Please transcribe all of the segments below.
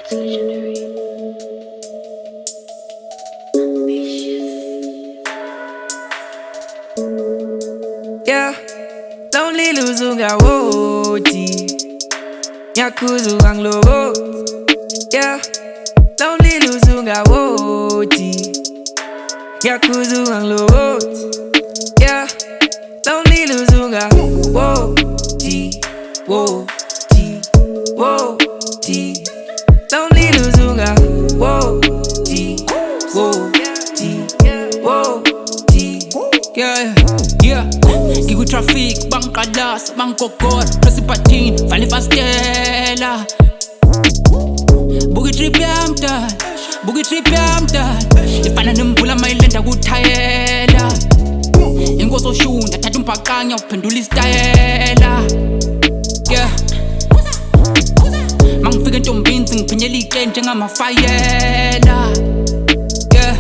It's legendary. Ambitious. Yeah, lonely luzunga woti Nyakuzu ang logo. Yeah, lonely luzunga woti Nyakuzu ang logo. Yeah, lonely luzunga woti woti woti lonely luzunga woti woti woti. Yeah, Gigu traffic, bangkadas, bangkokor, presipatin, fani fastela. Bugi trip yamdal, ifana nembula mailenda kuthayela. Inkosi oshunda thatha umpakanya uphendula istayela. Yeah, mangifika entombini ngiphinyela iqe njengamafayela. Yeah,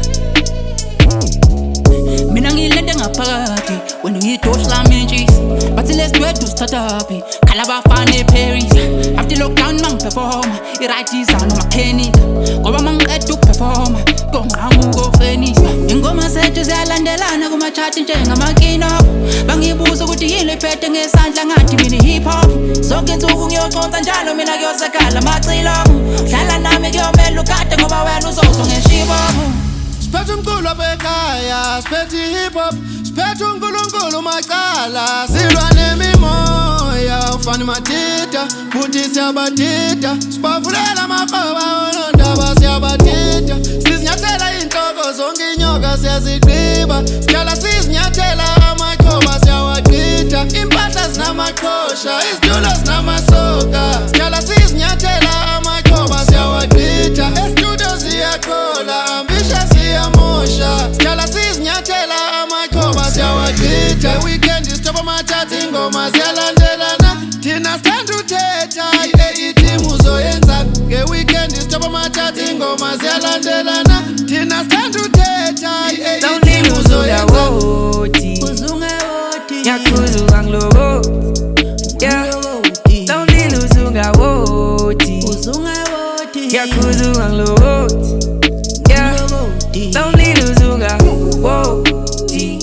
mina ngilende ngaphakathi wena ngidosha lami entshisi bathi lesdwethu sithathaphi khala abafana eParis after lockdown mangiperforma irightisa noma Kenita ngoba mangiqeda ukuperforma konqhamuko ofenisa ingoma zethu ziyalandelana kuma-chart njengamakino bangibuza ukuthi yini lephethe ngesandla ngathi mina hip hop zonke insuku ngiyoconsa njalo mina kuyozakala amacilongo dlala nami kuyomela ukade ngoba wena uzozwa ngeshibomo. Spethu umculo bekhaya, spethu hip hop, spethu uNkulunkulu macala, silwa nemimoya, ufana matita, futhi siyabatita, sibavulela amaqoba onondaba siyabatita, sizinyathela inhloko zonke inyoka siyazigqiba, sihlala sizinyathela amaqoba siyawaqitha, impahla zinamaqhosha, izitulo zinamasoka, sihlala sizinyathela amaqoba siyawaqitha, estudio siyaqola, ambitious siyamosha, sihlala sizinyathela amaqoba siyawaqitha, weekend isithoba amathatha ingoma ziyalandelana, thina sithanda uthetha i-team uzoyenza, nge-weekend isithoba amathatha ingoma ziyalandelana, thina sithanda uthetha i-team uzoyenza. Nyakuzu ang logo. Yeah, lonely luzunga woti Nyakuzu ang logo. Yeah, lonely luzunga woti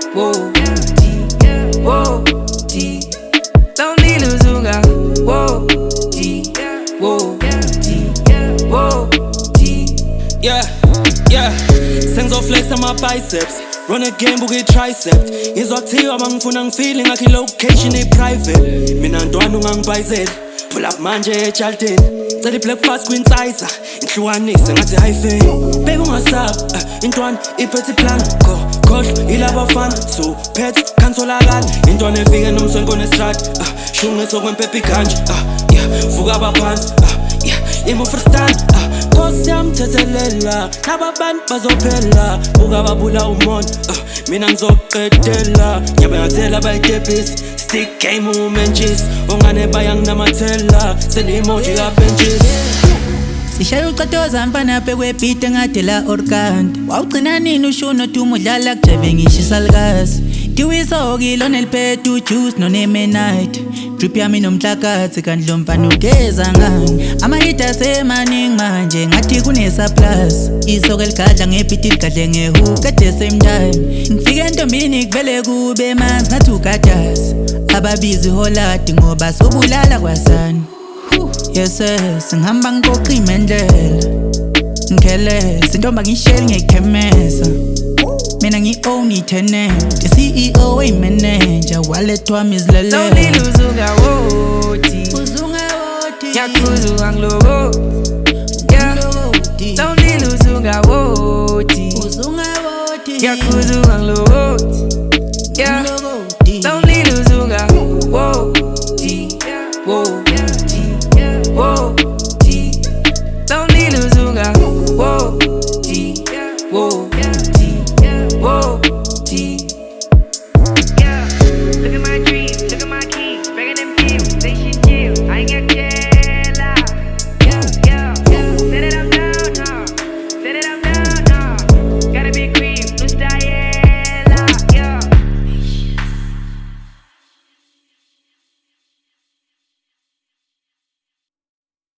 woti woti lonely luzunga woti woti woti. Yeah, sengizoflex ama-biceps, run a game buke tricep. Izwa kuthiwa bangifuna ngifile ngakho i-location e-private. Mina ntwana ungangibhayizela, pull up manje etshalteni, cela i-breakfast kwinsizer, inhlukanise ngathi hyphen. Baby ungasaba, intwana iphethe iplana, khohlwa ilaba bafana, so phethe khanitholakala. Intwana efike nomswenko nestrata, shungeso kwempepha iganje, vuka abaphansi, imo freestyle, Nkosi yamthethelela, laba bantu bazophela, buka babula umona, mina ngizoqedela, nyabe ngathela bayitebhisi, stick game umentshisi, ongane bayanginamathela, seli-emoji kapentshisi. Sishaya ucatoza mfana bekwebhida engadela orkant wawugcina nini ushuno tuma udlala kujeve ngishisa likasi tiwiso-ke lona eliphethe ujuice nonemenite drip yami nomhlakathi kanti lo mfana ugeza ngani amahit asemaningi manje ngathi kunesurplus isoke eligadla ngebhidi ligadle ngehook at the same time ngifike entombini kuvele kube manzi ngathi ugatasi ababizi iholadi ngoba sobulala kwasani. Yes, ngihamba ngiqoqa imendlela ngikheleza intomba ngisheli ngekhemesa mina ngi-own i-tenant i-CEO wey-manager wallet wami izilelele. Lonely luzunga woti Nyakuzu ang logo. Yeah, lonely luzunga woti Nyakuzu ang logo. Yeah, lonely luzunga woti woti